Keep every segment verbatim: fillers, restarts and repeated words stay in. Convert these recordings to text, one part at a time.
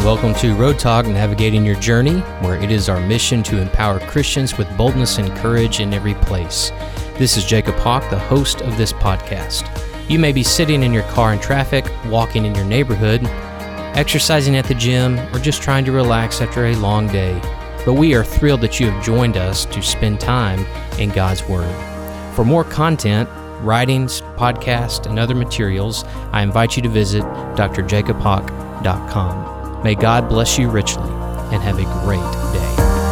welcome to Road Talk, Navigating Your Journey, where it is our mission to empower Christians with boldness and courage in every place. This is Jacob Hawk, the host of this podcast. You may be sitting in your car in traffic, walking in your neighborhood, exercising at the gym, or just trying to relax after a long day. But we are thrilled that you have joined us to spend time in God's Word. For more content, writings, podcasts, and other materials, I invite you to visit d r jacob hawk dot com. May God bless you richly, and have a great day.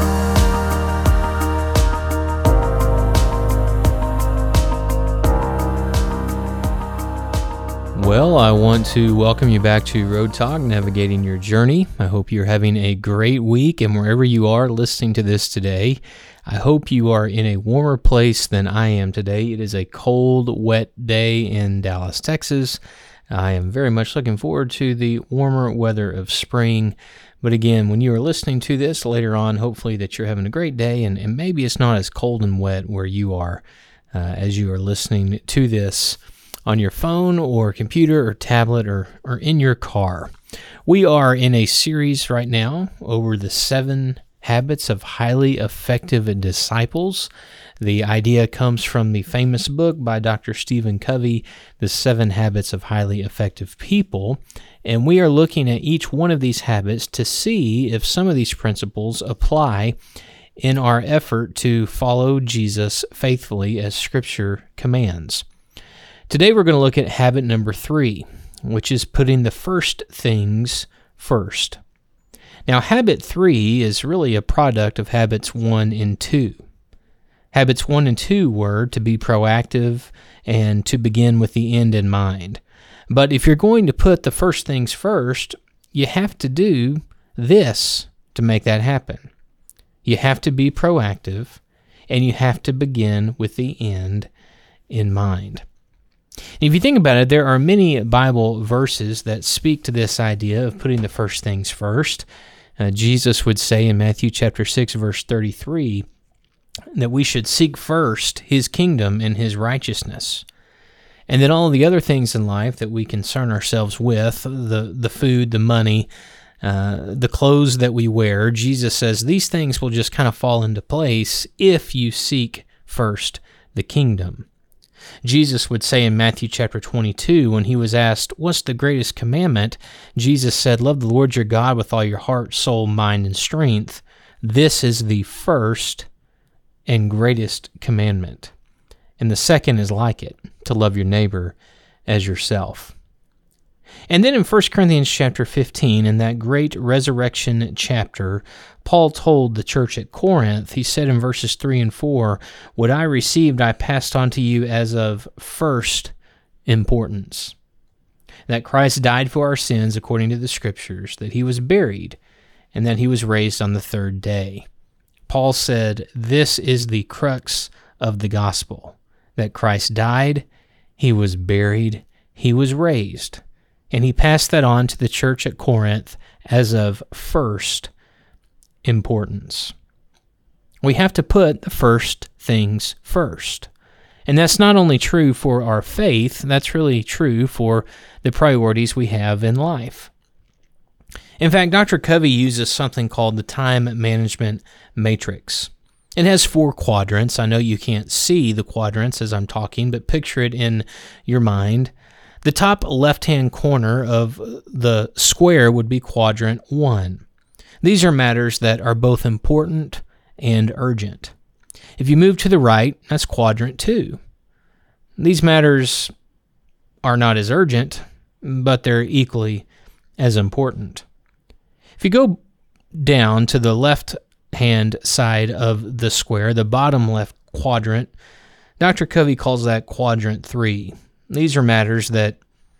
Well, I want to welcome you back to Road Talk, Navigating Your Journey. I hope you're having a great week, and wherever you are listening to this today, I hope you are in a warmer place than I am today. It is a cold, wet day in Dallas, Texas. I am very much looking forward to the warmer weather of spring. But again, when you are listening to this later on, hopefully that you're having a great day, and, and maybe it's not as cold and wet where you are uh, as you are listening to this on your phone or computer or tablet or, or in your car. We are in a series right now over the seven habits of highly effective disciples. The idea comes from the famous book by Doctor Stephen Covey, The Seven Habits of Highly Effective People, and we are looking at each one of these habits to see if some of these principles apply in our effort to follow Jesus faithfully as Scripture commands. Today we're going to look at habit number three, which is putting the first things first. Now, habit three is really a product of habits one and two. Habits one and two were to be proactive and to begin with the end in mind. But if you're going to put the first things first, you have to do this to make that happen. You have to be proactive, and you have to begin with the end in mind. And if you think about it, there are many Bible verses that speak to this idea of putting the first things first. Uh, Jesus would say in Matthew chapter six, verse thirty-three, that we should seek first His kingdom and His righteousness. And then all the other things in life that we concern ourselves with, the, the food, the money, uh, the clothes that we wear, Jesus says these things will just kind of fall into place if you seek first the kingdom. Jesus would say in Matthew chapter twenty-two, when he was asked, what's the greatest commandment? Jesus said, love the Lord your God with all your heart, soul, mind, and strength. This is the first and greatest commandment. And the second is like it, to love your neighbor as yourself. And then in First Corinthians chapter fifteen, in that great resurrection chapter, Paul told the church at Corinth, he said in verses three and four, what I received I passed on to you as of first importance, that Christ died for our sins according to the Scriptures, that he was buried, and that he was raised on the third day. Paul said, this is the crux of the gospel, that Christ died, he was buried, he was raised, and he passed that on to the church at Corinth as of first importance. We have to put the first things first. And that's not only true for our faith, that's really true for the priorities we have in life. In fact, Doctor Covey uses something called the time management matrix. It has four quadrants. I know you can't see the quadrants as I'm talking, but picture it in your mind. The top left-hand corner of the square would be quadrant one. These are matters that are both important and urgent. If you move to the right, that's quadrant two. These matters are not as urgent, but they're equally as important. If you go down to the left-hand side of the square, the bottom left quadrant, Doctor Covey calls that quadrant three. These are matters that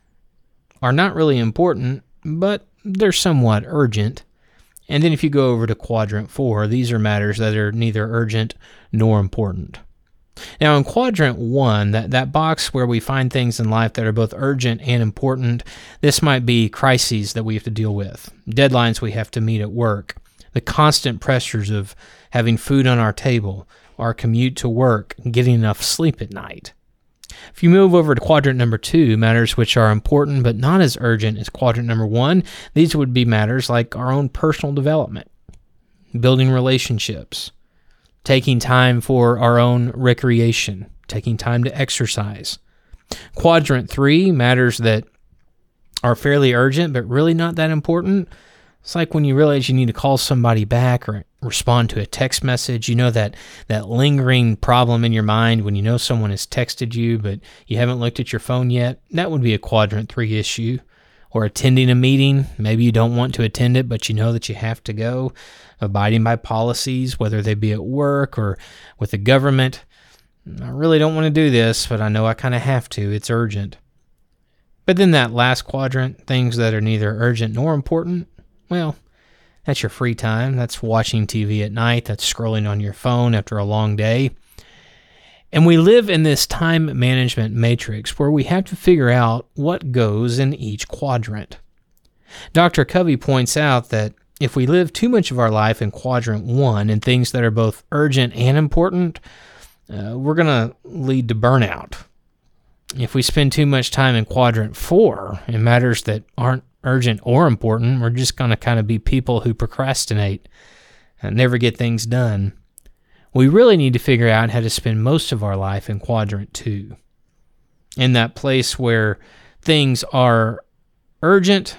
are not really important, but they're somewhat urgent. And then if you go over to quadrant four, these are matters that are neither urgent nor important. Now in quadrant one, that, that box where we find things in life that are both urgent and important, this might be crises that we have to deal with, deadlines we have to meet at work, the constant pressures of having food on our table, our commute to work, getting enough sleep at night. If you move over to quadrant number two, matters which are important but not as urgent as quadrant number one, these would be matters like our own personal development, building relationships, taking time for our own recreation, taking time to exercise. Quadrant three, matters that are fairly urgent but really not that important. It's like when you realize you need to call somebody back or respond to a text message. You know that that lingering problem in your mind when you know someone has texted you but you haven't looked at your phone yet. That would be a quadrant three issue. Or attending a meeting. Maybe you don't want to attend it, but you know that you have to go. Abiding by policies, whether they be at work or with the government. I really don't want to do this, but I know I kind of have to. It's urgent. But then that last quadrant, things that are neither urgent nor important, well, that's your free time. That's watching T V at night. That's scrolling on your phone after a long day. And we live in this time management matrix where we have to figure out what goes in each quadrant. Doctor Covey points out that if we live too much of our life in quadrant one and things that are both urgent and important, uh, we're going to lead to burnout. If we spend too much time in quadrant four in matters that aren't urgent or important, we're just going to kind of be people who procrastinate and never get things done. We really need to figure out how to spend most of our life in quadrant two, in that place where things are urgent,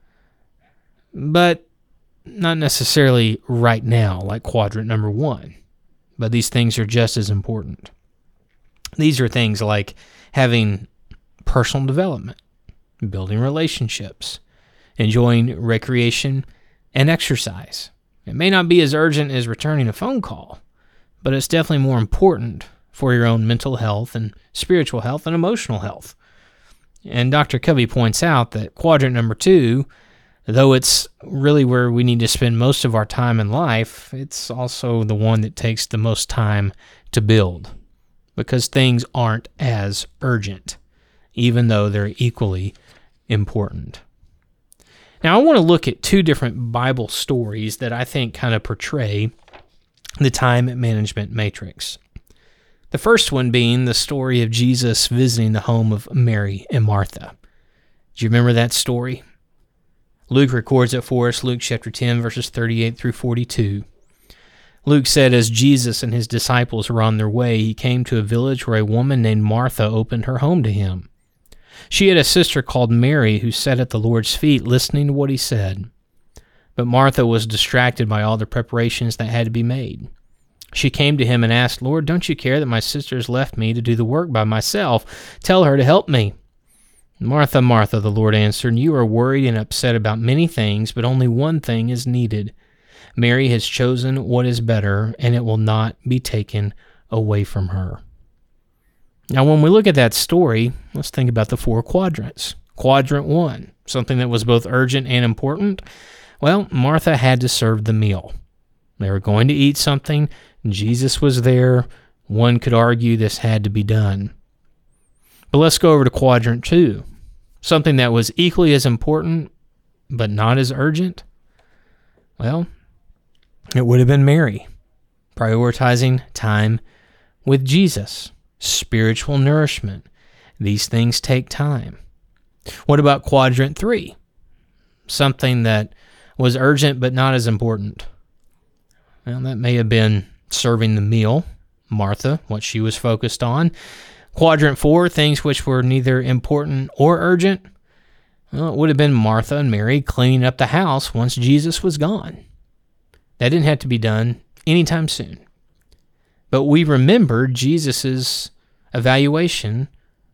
but not necessarily right now, like quadrant number one. But these things are just as important. These are things like having personal development, building relationships, enjoying recreation and exercise. It may not be as urgent as returning a phone call, but it's definitely more important for your own mental health and spiritual health and emotional health. And Doctor Covey points out that quadrant number two, though it's really where we need to spend most of our time in life, it's also the one that takes the most time to build because things aren't as urgent, even though they're equally important. Now, I want to look at two different Bible stories that I think kind of portray the time management matrix. The first one being the story of Jesus visiting the home of Mary and Martha. Do you remember that story? Luke records it for us, Luke chapter ten, verses thirty-eight through forty-two. Luke said, as Jesus and his disciples were on their way, he came to a village where a woman named Martha opened her home to him. She had a sister called Mary who sat at the Lord's feet listening to what he said. But Martha was distracted by all the preparations that had to be made. She came to him and asked, Lord, don't you care that my sister has left me to do the work by myself? Tell her to help me. Martha, Martha, the Lord answered, you are worried and upset about many things, but only one thing is needed. Mary has chosen what is better, and it will not be taken away from her. Now, when we look at that story, let's think about the four quadrants. Quadrant one, something that was both urgent and important. Well, Martha had to serve the meal. They were going to eat something. Jesus was there. One could argue this had to be done. But let's go over to quadrant two, something that was equally as important, but not as urgent. Well, it would have been Mary, prioritizing time with Jesus, spiritual nourishment. These things take time. What about quadrant three? Something that was urgent but not as important. Well, that may have been serving the meal, Martha, what she was focused on. Quadrant four, things which were neither important or urgent. Well, it would have been Martha and Mary cleaning up the house once Jesus was gone. That didn't have to be done anytime soon. But we remember Jesus' evaluation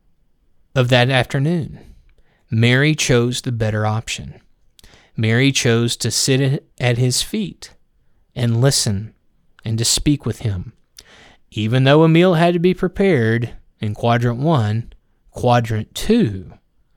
of that afternoon. Mary chose the better option. Mary chose to sit at his feet and listen and to speak with him. Even though a meal had to be prepared in quadrant one, quadrant two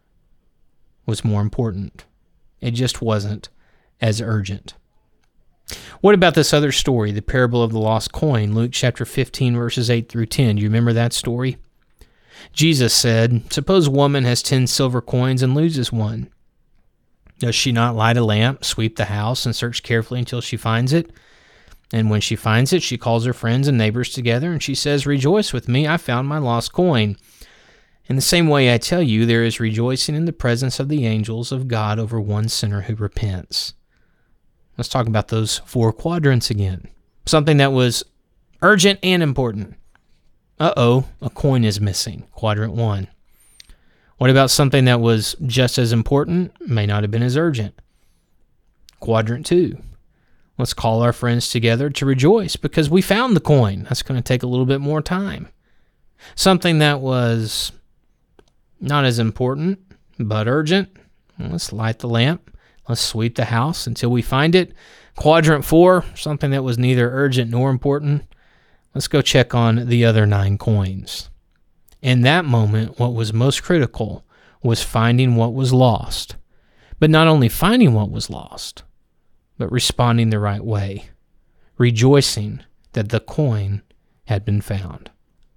was more important. It just wasn't as urgent. What about this other story, the parable of the lost coin, Luke chapter fifteen, verses eight through ten? Do you remember that story? Jesus said, suppose a woman has ten silver coins and loses one. Does she not light a lamp, sweep the house, and search carefully until she finds it? And when she finds it, she calls her friends and neighbors together, and she says, rejoice with me, I found my lost coin. In the same way, I tell you, there is rejoicing in the presence of the angels of God over one sinner who repents. Let's talk about those four quadrants again. Something that was urgent and important. Uh-oh, a coin is missing. Quadrant one. What about something that was just as important, may not have been as urgent? Quadrant two. Let's call our friends together to rejoice because we found the coin. That's going to take a little bit more time. Something that was not as important, but urgent. Let's light the lamp. Let's sweep the house until we find it. Quadrant four, something that was neither urgent nor important. Let's go check on the other nine coins. In that moment, what was most critical was finding what was lost. But not only finding what was lost, but responding the right way, rejoicing that the coin had been found.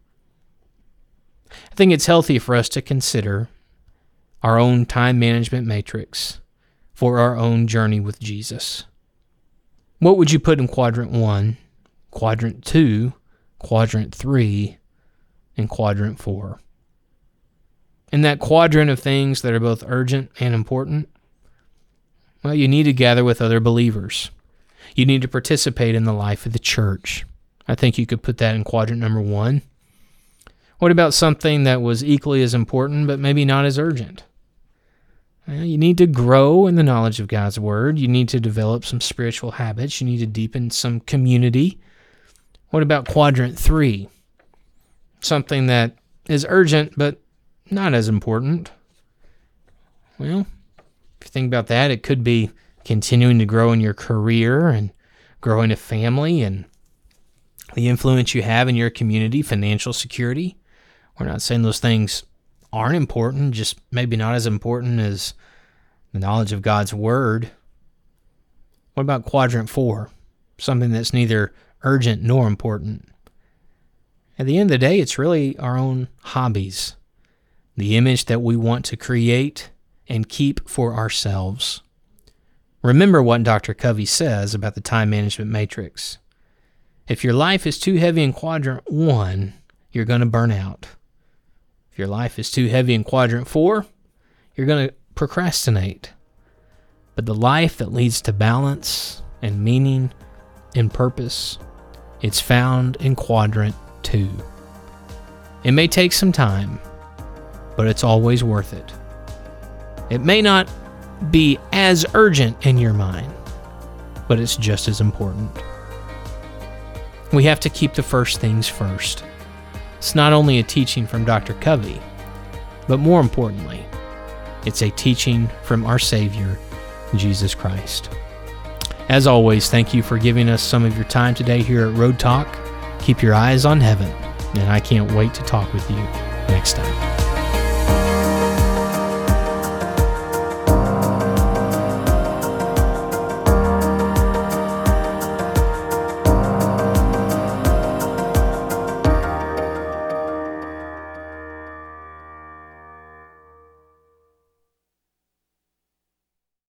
I think it's healthy for us to consider our own time management matrix for our own journey with Jesus. What would you put in quadrant one, quadrant two, quadrant three, and quadrant four? In that quadrant of things that are both urgent and important, well, you need to gather with other believers. You need to participate in the life of the church. I think you could put that in quadrant number one. What about something that was equally as important, but maybe not as urgent? Well, you need to grow in the knowledge of God's Word. You need to develop some spiritual habits. You need to deepen some community. What about quadrant three? Something that is urgent, but not as important. Well, if you think about that, it could be continuing to grow in your career and growing a family and the influence you have in your community, financial security. We're not saying those things aren't important, just maybe not as important as the knowledge of God's Word. What about quadrant four? Something that's neither urgent nor important. At the end of the day, it's really our own hobbies, the image that we want to create and keep for ourselves. Remember what Doctor Covey says about the time management matrix. If your life is too heavy in quadrant one, you're going to burn out. If your life is too heavy in quadrant four, you're going to procrastinate. But the life that leads to balance and meaning and purpose, it's found in quadrant two. It may take some time, but it's always worth it. It may not be as urgent in your mind, but it's just as important. We have to keep the first things first. It's not only a teaching from Doctor Covey, but more importantly, it's a teaching from our Savior, Jesus Christ. As always, thank you for giving us some of your time today here at Road Talk. Keep your eyes on heaven, and I can't wait to talk with you next time.